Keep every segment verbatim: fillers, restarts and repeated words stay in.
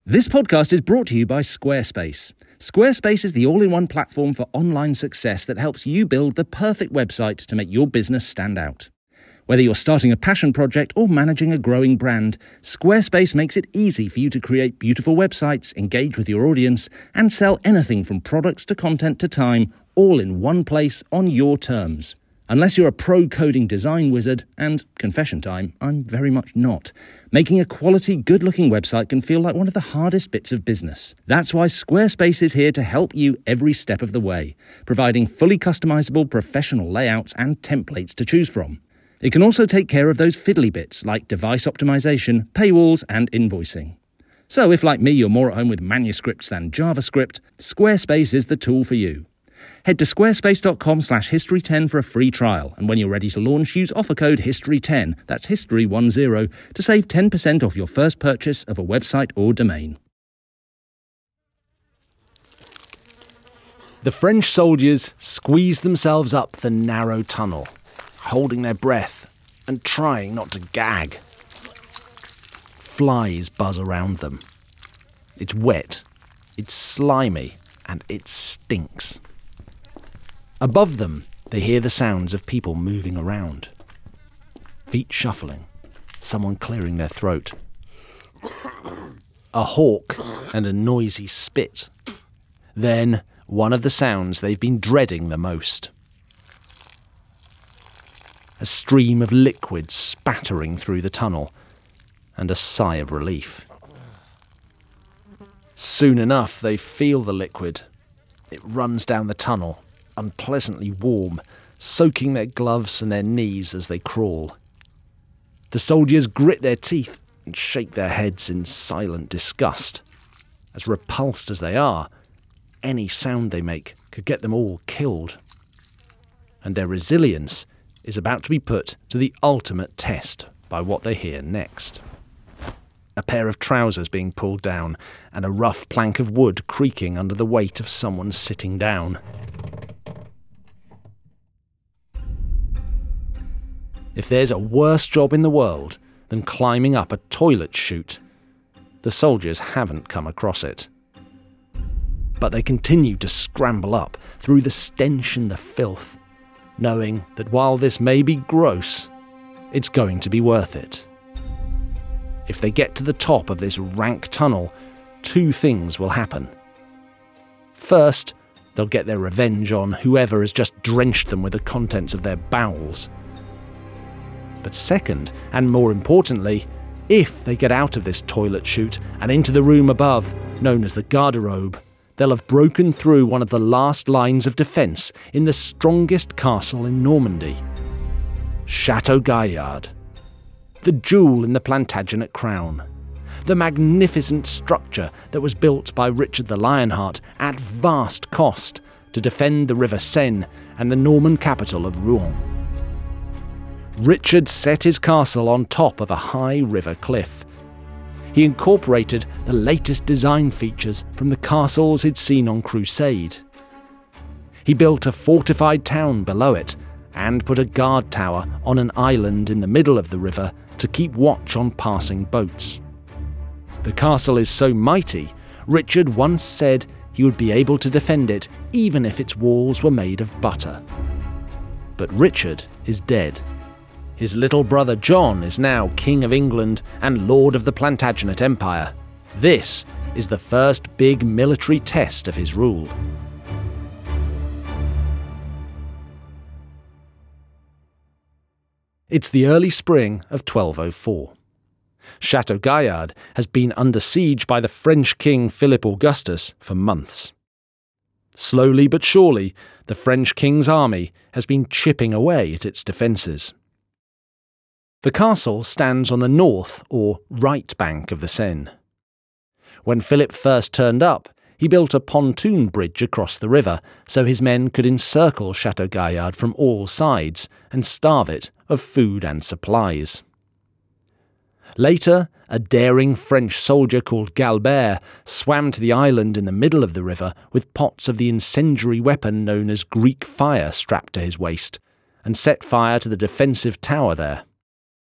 This podcast is brought to you by Squarespace. Squarespace is the all-in-one platform for online success that helps you build the perfect website to make your business stand out. Whether you're starting a passion project or managing a growing brand, Squarespace makes it easy for you to create beautiful websites, engage with your audience, and sell anything from products to content to time, all in one place on your terms. Unless you're a pro coding design wizard, and confession time, I'm very much not, making a quality, good-looking website can feel like one of the hardest bits of business. That's why Squarespace is here to help you every step of the way, providing fully customizable professional layouts and templates to choose from. It can also take care of those fiddly bits like device optimization, paywalls, and invoicing. So if, like me, you're more at home with manuscripts than JavaScript, Squarespace is the tool for you. Head to squarespace.com slash history 10 for a free trial, and when you're ready to launch, use offer code history ten, that's history ten, to save ten percent off your first purchase of a website or domain. The French soldiers squeeze themselves up the narrow tunnel, holding their breath and trying not to gag. Flies buzz around them. It's wet, it's slimy, and it stinks. Above them, they hear the sounds of people moving around. Feet shuffling, someone clearing their throat. A hawk and a noisy spit. Then, one of the sounds they've been dreading the most. A stream of liquid spattering through the tunnel, and a sigh of relief. Soon enough, they feel the liquid. It runs down the tunnel, unpleasantly warm, soaking their gloves and their knees as they crawl. The soldiers grit their teeth and shake their heads in silent disgust. As repulsed as they are, any sound they make could get them all killed. And their resilience is about to be put to the ultimate test by what they hear next. A pair of trousers being pulled down and a rough plank of wood creaking under the weight of someone sitting down. If there's a worse job in the world than climbing up a toilet chute, the soldiers haven't come across it. But they continue to scramble up through the stench and the filth, knowing that while this may be gross, it's going to be worth it. If they get to the top of this rank tunnel, two things will happen. First, they'll get their revenge on whoever has just drenched them with the contents of their bowels. But second, and more importantly, if they get out of this toilet chute and into the room above, known as the garderobe, they'll have broken through one of the last lines of defence in the strongest castle in Normandy. Chateau Gaillard. The jewel in the Plantagenet crown. The magnificent structure that was built by Richard the Lionheart at vast cost to defend the River Seine and the Norman capital of Rouen. Richard set his castle on top of a high river cliff. He incorporated the latest design features from the castles he'd seen on Crusade. He built a fortified town below it and put a guard tower on an island in the middle of the river to keep watch on passing boats. The castle is so mighty, Richard once said he would be able to defend it even if its walls were made of butter. But Richard is dead. His little brother John is now King of England and Lord of the Plantagenet Empire. This is the first big military test of his rule. It's the early spring of twelve oh four. Chateau Gaillard has been under siege by the French King Philip Augustus for months. Slowly but surely, the French king's army has been chipping away at its defences. The castle stands on the north or right bank of the Seine. When Philip first turned up, he built a pontoon bridge across the river so his men could encircle Chateau Gaillard from all sides and starve it of food and supplies. Later, a daring French soldier called Galbert swam to the island in the middle of the river with pots of the incendiary weapon known as Greek fire strapped to his waist, and set fire to the defensive tower there.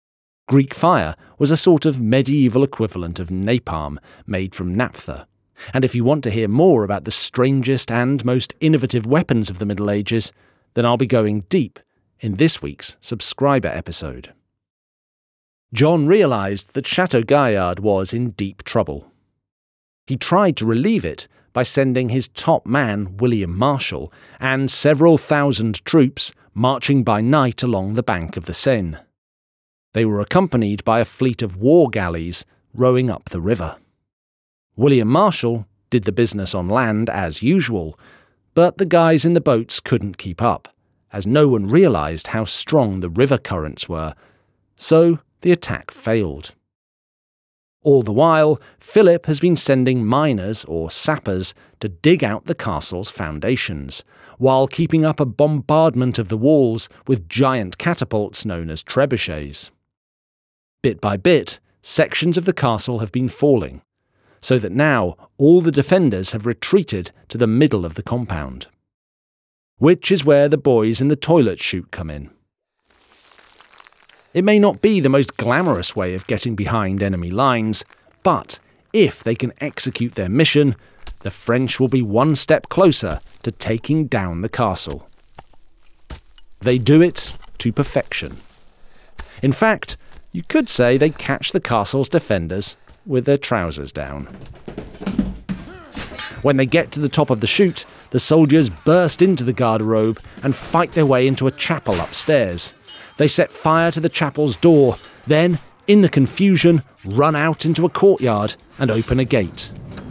Greek fire was a sort of medieval equivalent of napalm made from naphtha. And if you want to hear more about the strangest and most innovative weapons of the Middle Ages, then I'll be going deep in this week's subscriber episode. John realised that Chateau Gaillard was in deep trouble. He tried to relieve it by sending his top man, William Marshal, and several thousand troops marching by night along the bank of the Seine. They were accompanied by a fleet of war galleys rowing up the river. William Marshal did the business on land as usual, but the guys in the boats couldn't keep up, as no one realised how strong the river currents were, so the attack failed. All the while, Philip has been sending miners or sappers to dig out the castle's foundations, while keeping up a bombardment of the walls with giant catapults known as trebuchets. Bit by bit, sections of the castle have been falling, so that now all the defenders have retreated to the middle of the compound. Which is where the boys in the toilet chute come in. It may not be the most glamorous way of getting behind enemy lines, but if they can execute their mission, the French will be one step closer to taking down the castle. They do it to perfection. In fact, you could say they catch the castle's defenders with their trousers down. When they get to the top of the chute, the soldiers burst into the garderobe and fight their way into a chapel upstairs. They set fire to the chapel's door, then, in the confusion, run out into a courtyard and open a gate.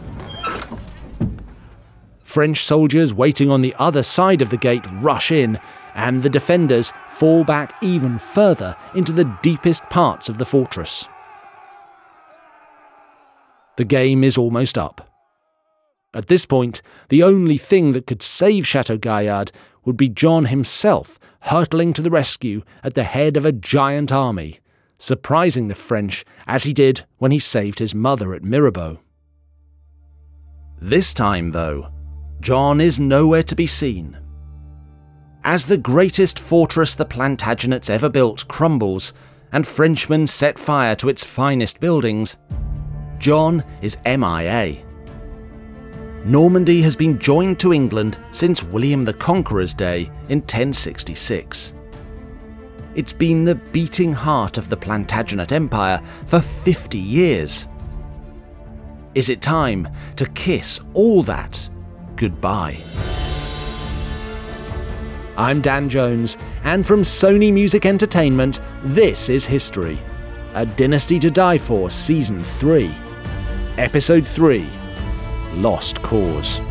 French soldiers waiting on the other side of the gate rush in, and the defenders fall back even further into the deepest parts of the fortress. The game is almost up. At this point, the only thing that could save Chateau Gaillard would be John himself hurtling to the rescue at the head of a giant army, surprising the French as he did when he saved his mother at Mirabeau. This time, though, John is nowhere to be seen. As the greatest fortress the Plantagenets ever built crumbles, and Frenchmen set fire to its finest buildings, John is M I A. Normandy has been joined to England since William the Conqueror's day in ten sixty-six. It's been the beating heart of the Plantagenet Empire for fifty years. Is it time to kiss all that goodbye? I'm Dan Jones, and from Sony Music Entertainment, this is History, A Dynasty to Die For Season three, Episode three, Lost Cause.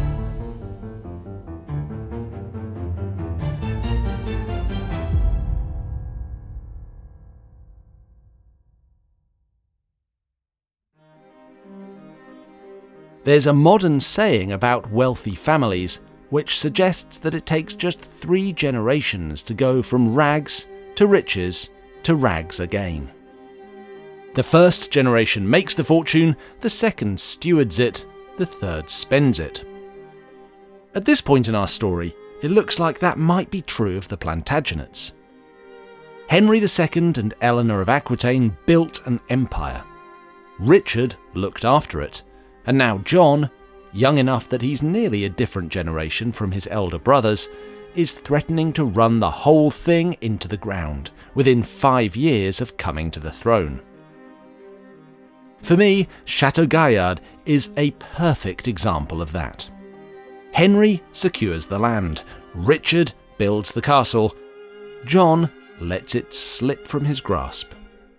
There's a modern saying about wealthy families which suggests that it takes just three generations to go from rags to riches to rags again. The first generation makes the fortune, the second stewards it, the third spends it. At this point in our story, it looks like that might be true of the Plantagenets. Henry the Second and Eleanor of Aquitaine built an empire. Richard looked after it, and now John, young enough that he's nearly a different generation from his elder brothers, is threatening to run the whole thing into the ground within five years of coming to the throne. For me, Chateau Gaillard is a perfect example of that. Henry secures the land, Richard builds the castle, John lets it slip from his grasp.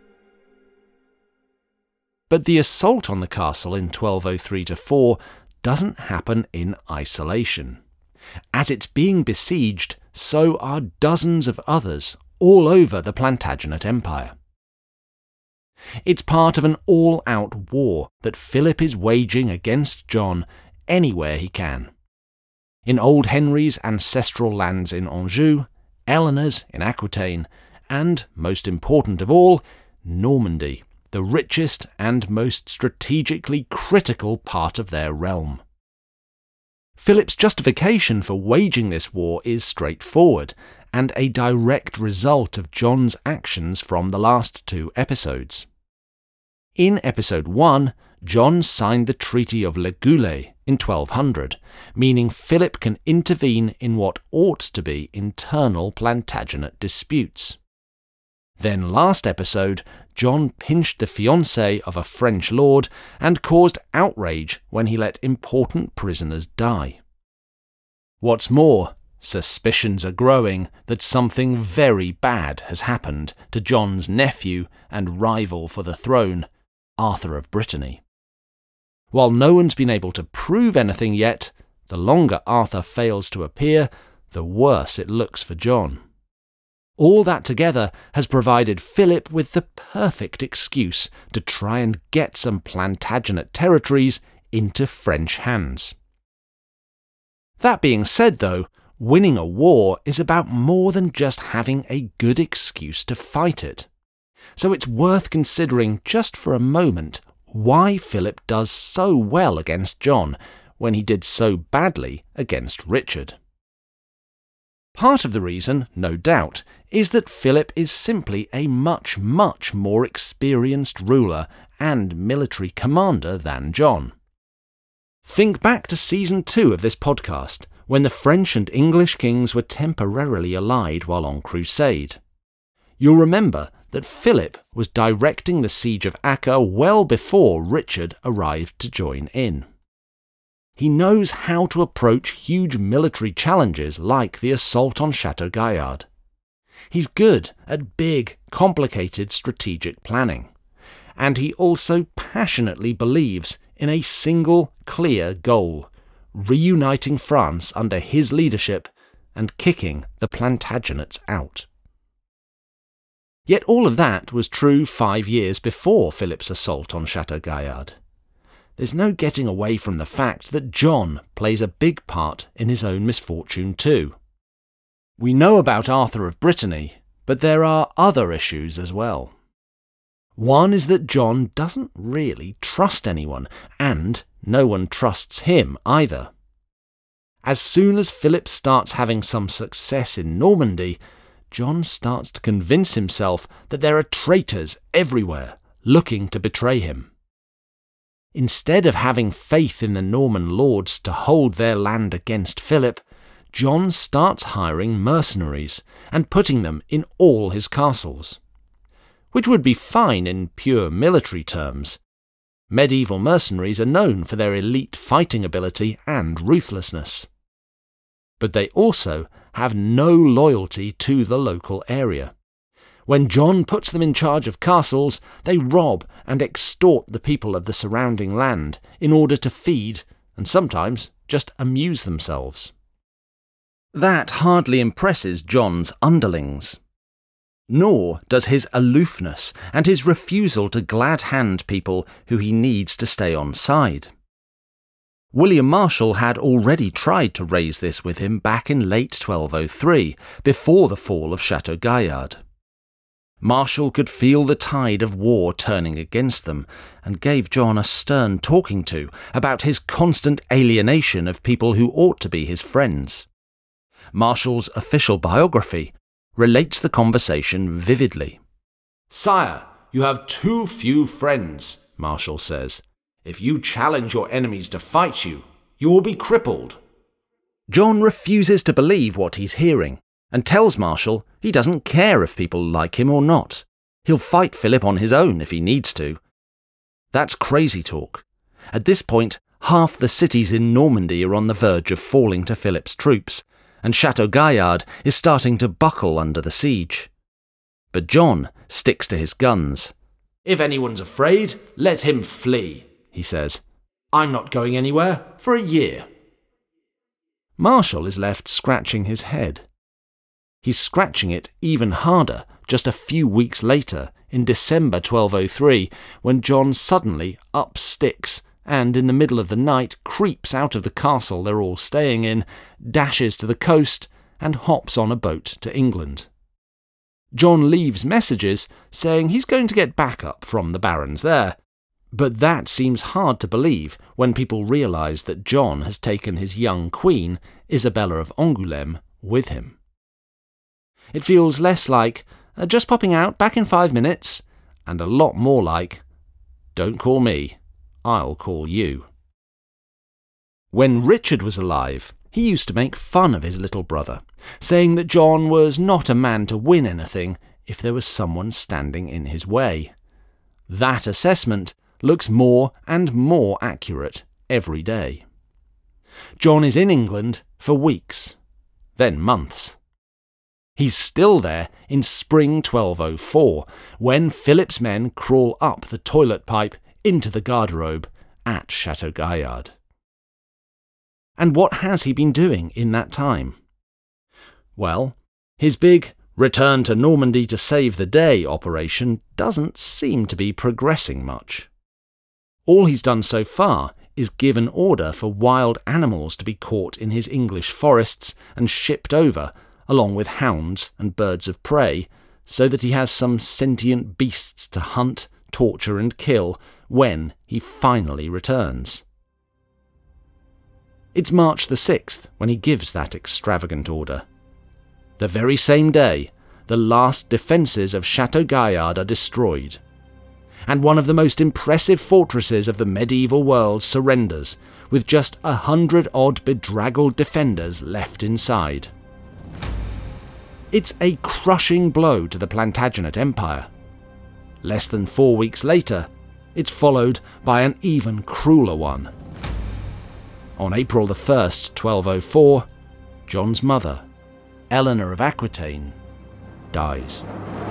But the assault on the castle in twelve oh three to four doesn't happen in isolation. As it's being besieged, so are dozens of others all over the Plantagenet Empire. It's part of an all-out war that Philip is waging against John anywhere he can. In old Henry's ancestral lands in Anjou, Eleanor's in Aquitaine, and, most important of all, Normandy, the richest and most strategically critical part of their realm. Philip's justification for waging this war is straightforward, and a direct result of Jon's actions from the last two episodes. In episode one, Jon signed the Treaty of Le Goulet in twelve hundred, meaning Philip can intervene in what ought to be internal Plantagenet disputes. Then last episode, Jon pinched the fiancée of a French lord and caused outrage when he let important prisoners die. What's more, suspicions are growing that something very bad has happened to Jon's nephew and rival for the throne, Arthur of Brittany. While no one's been able to prove anything yet, the longer Arthur fails to appear, the worse it looks for Jon. All that together has provided Philip with the perfect excuse to try and get some Plantagenet territories into French hands. That being said, though, winning a war is about more than just having a good excuse to fight it. So it's worth considering just for a moment why Philip does so well against Jon when he did so badly against Richard. Part of the reason, no doubt, is that Philip is simply a much, much more experienced ruler and military commander than Jon. Think back to season two of this podcast, when the French and English kings were temporarily allied while on crusade. You'll remember that Philip was directing the siege of Acre well before Richard arrived to join in. He knows how to approach huge military challenges like the assault on Chateau Gaillard. He's good at big, complicated strategic planning. And he also passionately believes in a single, clear goal, reuniting France under his leadership and kicking the Plantagenets out. Yet all of that was true five years before Philip's assault on Chateau Gaillard. There's no getting away from the fact that Jon plays a big part in his own misfortune too. We know about Arthur of Brittany, but there are other issues as well. One is that Jon doesn't really trust anyone, and no one trusts him either. As soon as Philip starts having some success in Normandy, Jon starts to convince himself that there are traitors everywhere looking to betray him. Instead of having faith in the Norman lords to hold their land against Philip, Jon starts hiring mercenaries and putting them in all his castles. Which would be fine in pure military terms. Medieval mercenaries are known for their elite fighting ability and ruthlessness. But they also have no loyalty to the local area. When Jon puts them in charge of castles, they rob and extort the people of the surrounding land in order to feed and sometimes just amuse themselves. That hardly impresses Jon's underlings. Nor does his aloofness and his refusal to glad-hand people who he needs to stay on side. William Marshal had already tried to raise this with him back in late twelve oh three, before the fall of Chateau Gaillard. Marshal could feel the tide of war turning against them, and gave Jon a stern talking to about his constant alienation of people who ought to be his friends. Marshal's official biography relates the conversation vividly. "Sire, you have too few friends," Marshal says. "If you challenge your enemies to fight you, you will be crippled." Jon refuses to believe what he's hearing, and tells Marshal he doesn't care if people like him or not. He'll fight Philip on his own if he needs to. That's crazy talk. At this point, half the cities in Normandy are on the verge of falling to Philip's troops, and Chateau Gaillard is starting to buckle under the siege. But Jon sticks to his guns. "If anyone's afraid, let him flee," he says. "I'm not going anywhere for a year." Marshal is left scratching his head. He's scratching it even harder just a few weeks later, in December twelve oh three, when Jon suddenly ups sticks and in the middle of the night creeps out of the castle they're all staying in, dashes to the coast, and hops on a boat to England. Jon leaves messages saying he's going to get backup from the barons there, but that seems hard to believe when people realise that Jon has taken his young queen, Isabella of Angoulême, with him. It feels less like, uh, just popping out, back in five minutes, and a lot more like, don't call me, I'll call you. When Richard was alive, he used to make fun of his little brother, saying that John was not a man to win anything if there was someone standing in his way. That assessment looks more and more accurate every day. John is in England for weeks, then months. He's still there in spring twelve oh four, when Philip's men crawl up the toilet pipe into the garderobe at Chateau Gaillard. And what has he been doing in that time? Well, his big return to Normandy to save the day operation doesn't seem to be progressing much. All he's done so far is give an order for wild animals to be caught in his English forests and shipped over, along with hounds and birds of prey, so that he has some sentient beasts to hunt, torture and kill when he finally returns. It's March the sixth when he gives that extravagant order. The very same day, the last defences of Chateau Gaillard are destroyed, and one of the most impressive fortresses of the medieval world surrenders, with just a hundred odd bedraggled defenders left inside. It's a crushing blow to the Plantagenet Empire. Less than four weeks later, it's followed by an even crueler one. On April the first, twelve oh four, John's mother, Eleanor of Aquitaine, dies.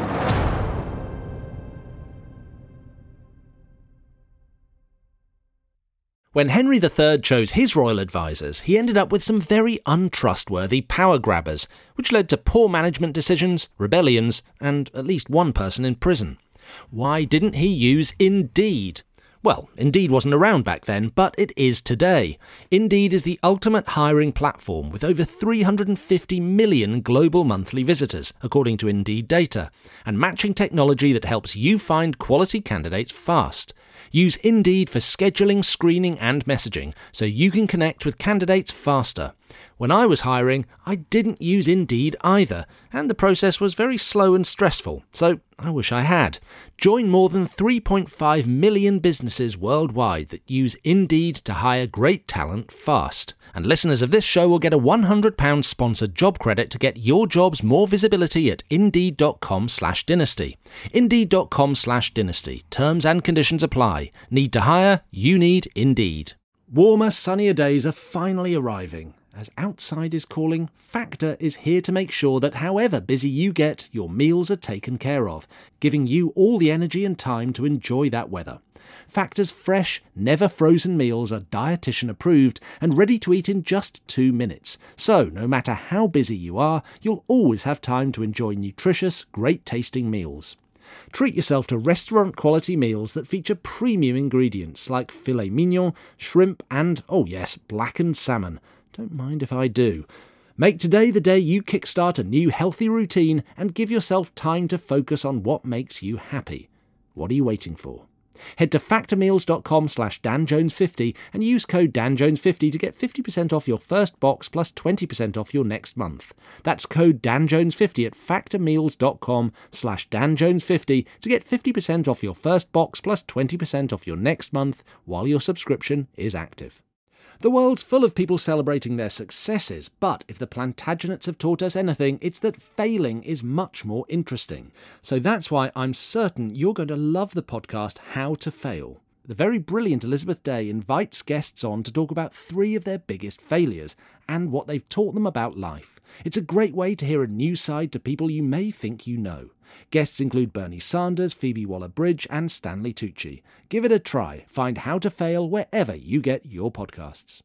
When Henry the Third chose his royal advisors, he ended up with some very untrustworthy power grabbers, which led to poor management decisions, rebellions, and at least one person in prison. Why didn't he use Indeed? Well, Indeed wasn't around back then, but it is today. Indeed is the ultimate hiring platform with over three hundred fifty million global monthly visitors, according to Indeed data, and matching technology that helps you find quality candidates fast. Use Indeed for scheduling, screening and messaging, so you can connect with candidates faster. When I was hiring, I didn't use Indeed either, and the process was very slow and stressful, so I wish I had. Join more than three point five million businesses worldwide that use Indeed to hire great talent fast. And listeners of this show will get a one hundred pounds sponsored job credit to get your jobs more visibility at indeed.com slash dynasty. Indeed.com slash dynasty. Terms and conditions apply. Need to hire? You need Indeed. Warmer, sunnier days are finally arriving. As outside is calling, Factor is here to make sure that however busy you get, your meals are taken care of, giving you all the energy and time to enjoy that weather. Factor's fresh, never-frozen meals are dietitian approved and ready to eat in just two minutes. So, no matter how busy you are, you'll always have time to enjoy nutritious, great-tasting meals. Treat yourself to restaurant-quality meals that feature premium ingredients like filet mignon, shrimp and, oh yes, blackened salmon. Don't mind if I do. Make today the day you kickstart a new healthy routine and give yourself time to focus on what makes you happy. What are you waiting for? Head to factormeals.com slash danjones50 and use code dan jones fifty to get fifty percent off your first box plus twenty percent off your next month. That's code dan jones fifty at factormeals.com slash danjones50 to get fifty percent off your first box plus twenty percent off your next month while your subscription is active. The world's full of people celebrating their successes, but if the Plantagenets have taught us anything, it's that failing is much more interesting. So that's why I'm certain you're going to love the podcast How to Fail. The very brilliant Elizabeth Day invites guests on to talk about three of their biggest failures and what they've taught them about life. It's a great way to hear a new side to people you may think you know. Guests include Bernie Sanders, Phoebe Waller-Bridge and Stanley Tucci. Give it a try. Find How to Fail wherever you get your podcasts.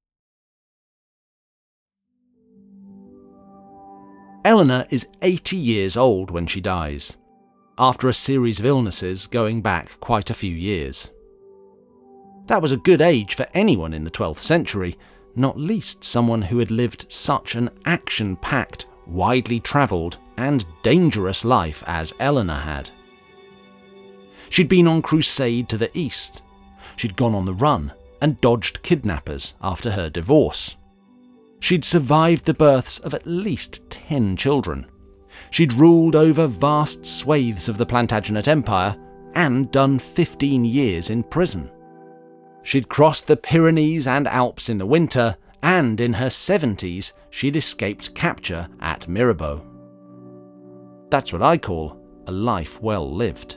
Eleanor is eighty years old when she dies, after a series of illnesses going back quite a few years. That was a good age for anyone in the twelfth century, not least someone who had lived such an action-packed, widely travelled and dangerous life as Eleanor had. She'd been on crusade to the east. She'd gone on the run and dodged kidnappers after her divorce. She'd survived the births of at least ten children. She'd ruled over vast swathes of the Plantagenet Empire and done fifteen years in prison. She'd crossed the Pyrenees and Alps in the winter, and in her seventies she'd escaped capture at Mirabeau. That's what I call a life well lived.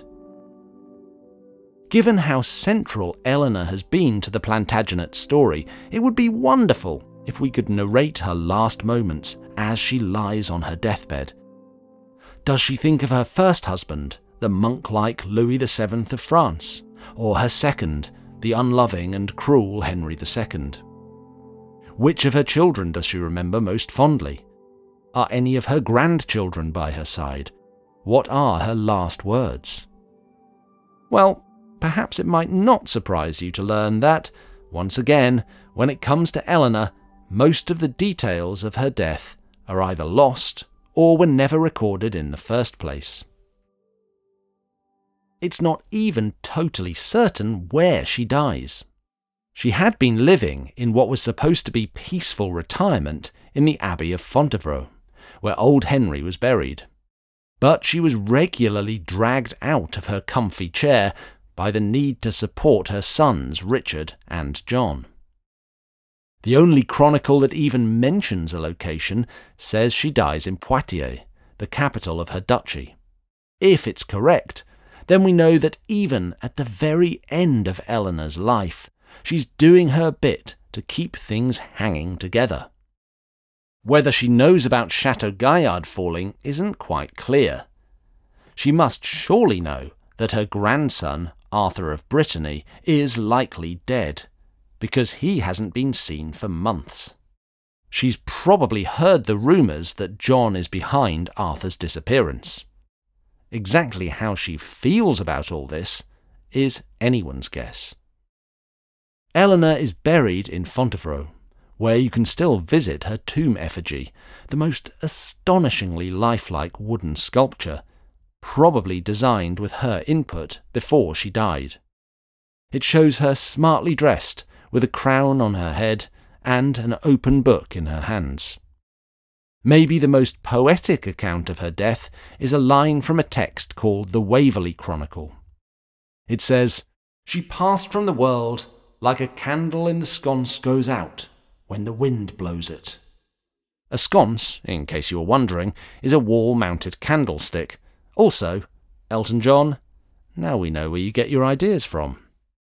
Given how central Eleanor has been to the Plantagenet story, it would be wonderful if we could narrate her last moments as she lies on her deathbed. Does she think of her first husband, the monk-like Louis the Seventh of France, or her second, the unloving and cruel Henry the Second? Which of her children does she remember most fondly? Are any of her grandchildren by her side? What are her last words? Well, perhaps it might not surprise you to learn that, once again, when it comes to Eleanor, most of the details of her death are either lost or were never recorded in the first place. It's not even totally certain where she dies. She had been living in what was supposed to be peaceful retirement in the Abbey of Fontevraud, where old Henry was buried. But she was regularly dragged out of her comfy chair by the need to support her sons Richard and John. The only chronicle that even mentions a location says she dies in Poitiers, the capital of her duchy. If it's correct, then we know that even at the very end of Eleanor's life, she's doing her bit to keep things hanging together. Whether she knows about Chateau Gaillard falling isn't quite clear. She must surely know that her grandson, Arthur of Brittany, is likely dead, because he hasn't been seen for months. She's probably heard the rumours that John is behind Arthur's disappearance. Exactly how she feels about all this is anyone's guess. Eleanor is buried in Fontevraud, where you can still visit her tomb effigy, the most astonishingly lifelike wooden sculpture, probably designed with her input before she died. It shows her smartly dressed, with a crown on her head and an open book in her hands. Maybe the most poetic account of her death is a line from a text called the Waverley Chronicle. It says, "She passed from the world like a candle in the sconce goes out when the wind blows it." A sconce, in case you were wondering, is a wall-mounted candlestick. Also, Elton John, now we know where you get your ideas from.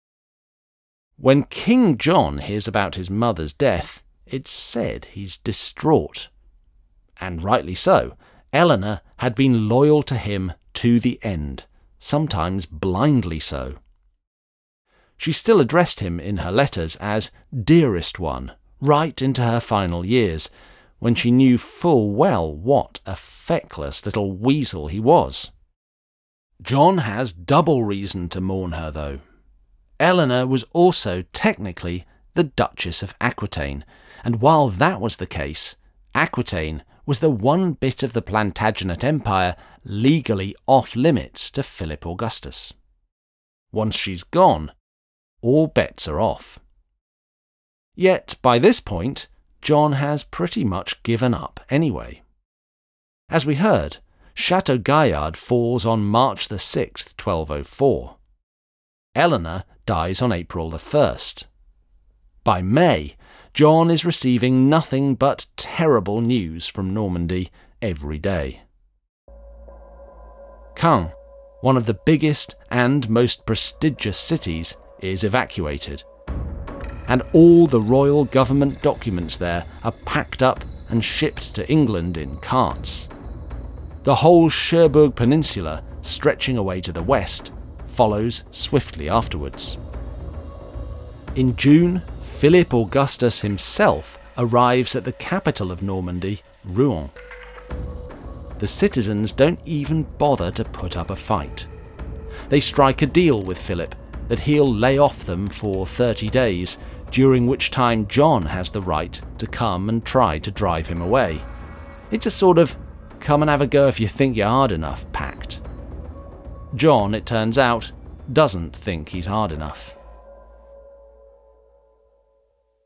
When King John hears about his mother's death, it's said he's distraught. And rightly so. Eleanor had been loyal to him to the end, sometimes blindly so. She still addressed him in her letters as "dearest one," right into her final years, when she knew full well what a feckless little weasel he was. John has double reason to mourn her, though. Eleanor was also technically the Duchess of Aquitaine, and while that was the case, Aquitaine was the one bit of the Plantagenet Empire legally off-limits to Philip Augustus. Once she's gone, all bets are off. Yet, by this point, John has pretty much given up anyway. As we heard, Chateau Gaillard falls on March the sixth, twelve oh four. Eleanor dies on April the first. By May, John is receiving nothing but terrible news from Normandy every day. Caen, one of the biggest and most prestigious cities, is evacuated, and all the royal government documents there are packed up and shipped to England in carts. The whole Cherbourg Peninsula, stretching away to the west, follows swiftly afterwards. In June, Philip Augustus himself arrives at the capital of Normandy, Rouen. The citizens don't even bother to put up a fight. They strike a deal with Philip that he'll lay off them for thirty days, during which time John has the right to come and try to drive him away. It's a sort of come and have a go if you think you're hard enough pact. John, it turns out, doesn't think he's hard enough.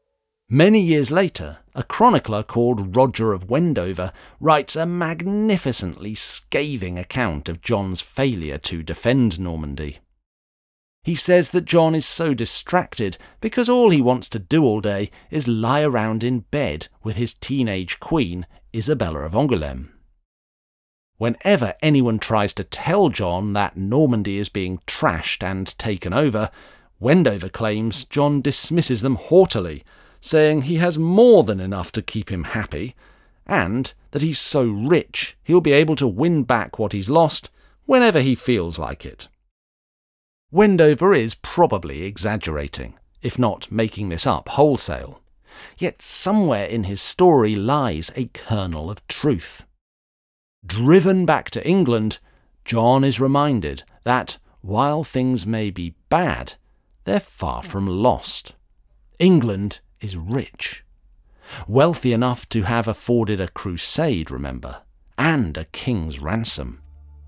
Many years later, a chronicler called Roger of Wendover writes a magnificently scathing account of John's failure to defend Normandy. He says that John is so distracted because all he wants to do all day is lie around in bed with his teenage queen, Isabella of Angoulême. Whenever anyone tries to tell John that Normandy is being trashed and taken over, Wendover claims John dismisses them haughtily, saying he has more than enough to keep him happy, and that he's so rich he'll be able to win back what he's lost whenever he feels like it. Wendover is probably exaggerating, if not making this up wholesale, yet somewhere in his story lies a kernel of truth. Driven back to England, John is reminded that, while things may be bad, they're far from lost. England is rich. Wealthy enough to have afforded a crusade, remember, and a king's ransom.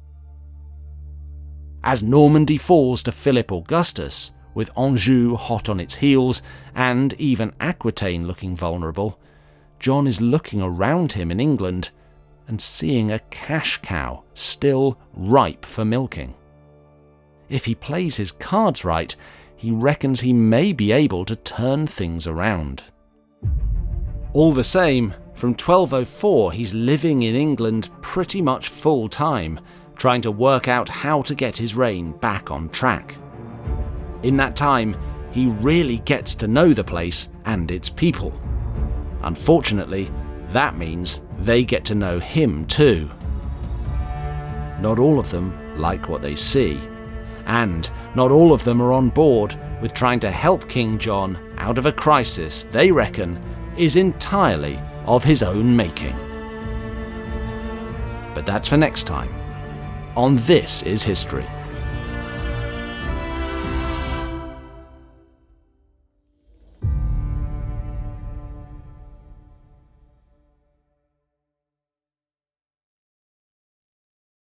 As Normandy falls to Philip Augustus, with Anjou hot on its heels and even Aquitaine looking vulnerable, John is looking around him in England and seeing a cash cow still ripe for milking. If he plays his cards right, he reckons he may be able to turn things around. All the same, from twelve oh four he's living in England pretty much full time, trying to work out how to get his reign back on track. In that time, he really gets to know the place and its people. Unfortunately, that means they get to know him too. Not all of them like what they see, and not all of them are on board with trying to help King John out of a crisis they reckon is entirely of his own making. But that's for next time on This Is History.